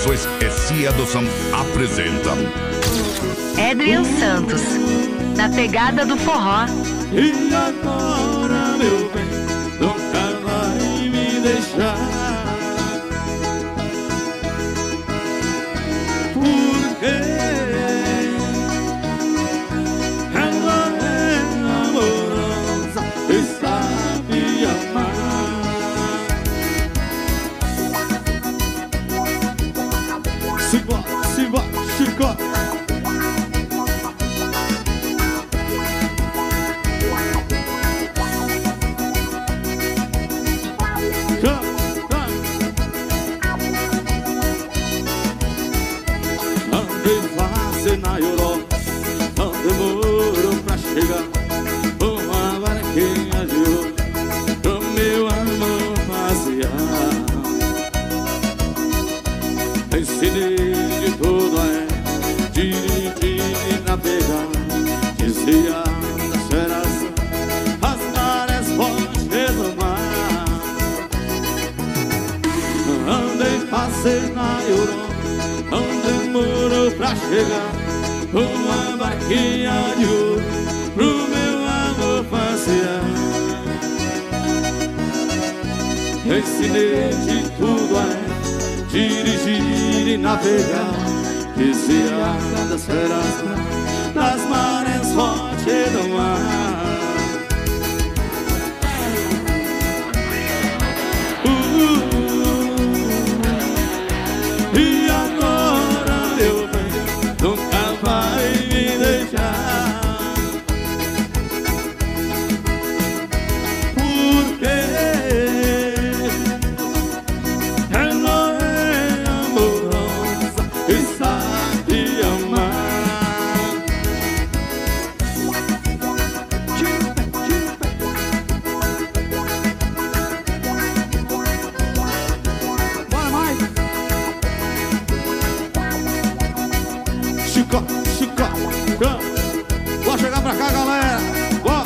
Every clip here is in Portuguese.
Produções S.A. Adoção apresentam Adrian Santos, na pegada do forró. E agora, meu bem, nunca vai me deixar. Porque ela é amorosa e sabe amar. Simbora, chicote. Andei fácil na Europa, não demorou pra chegar. Uma barquinha de ouro pro meu amor passear. Ensinei de tudo a ela, dirigir e navegar. Dizia da geração, as marés fortes do mar. Andei fácil na Europa, não demorou pra chegar. Uma barquinha de ouro pro meu amor passear. Ensinei de tudo a ela, dirigir e navegar. Dizia das feras, das marés fortes do mar. E agora, meu bem, nunca vai me deixar. Porque ela é amorosa e sabe amar. Bora mais! Chicote, vou chegar pra cá, galera. Bora,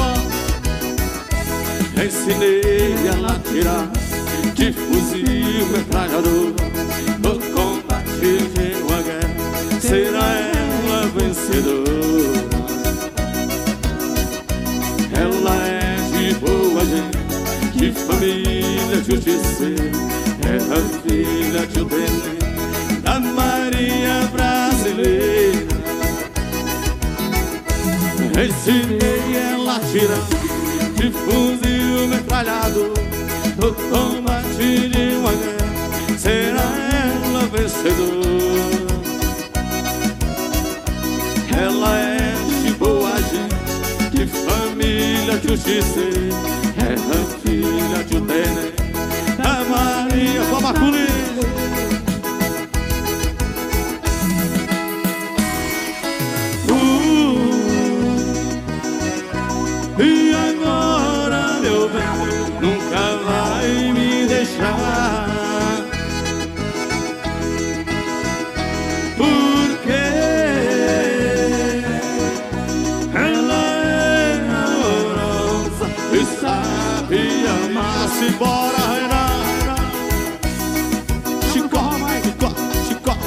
ensinei ela a atirar de fuzil metralhador no combate de uma guerra. Será ela vencedora? Ela é de boa gente, de família justiceira. É a filha de um tenente da Marinha Brasileira. Ensinei ela a atirar de fuzil metralhador no combate de uma guerra. Será ela vencedora? Ela é de boa gente, de família justiceira. É a filha de um tenente da Marinha Brasileira. E agora, meu bem, nunca vai me deixar. Porque ela é amorosa e sabe amar. Simbora, Renata. Chicote,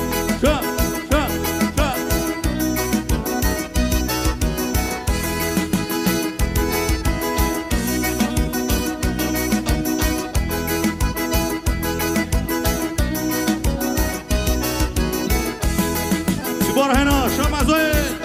Bora, Renan, chama mais um aí.